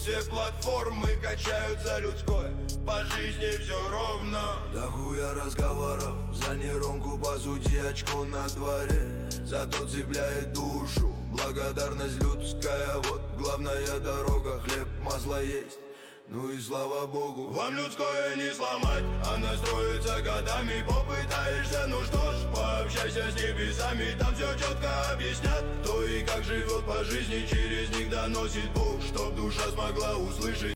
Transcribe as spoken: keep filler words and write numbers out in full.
все платформы качают за людское, по жизни все ровно. Да хуя разговоров, за нейронку посуди, очко на дворе, зато цепляет душу благодарность людская. Вот главная дорога, хлеб, масло есть, ну и слава богу. Вам людское не сломать, она строится годами. Попытаешься, ну что ж, пообщайся с небесами, там все четко объяснят, кто и как живет по жизни. Через них доносит Бог, чтоб душа смогла услышать.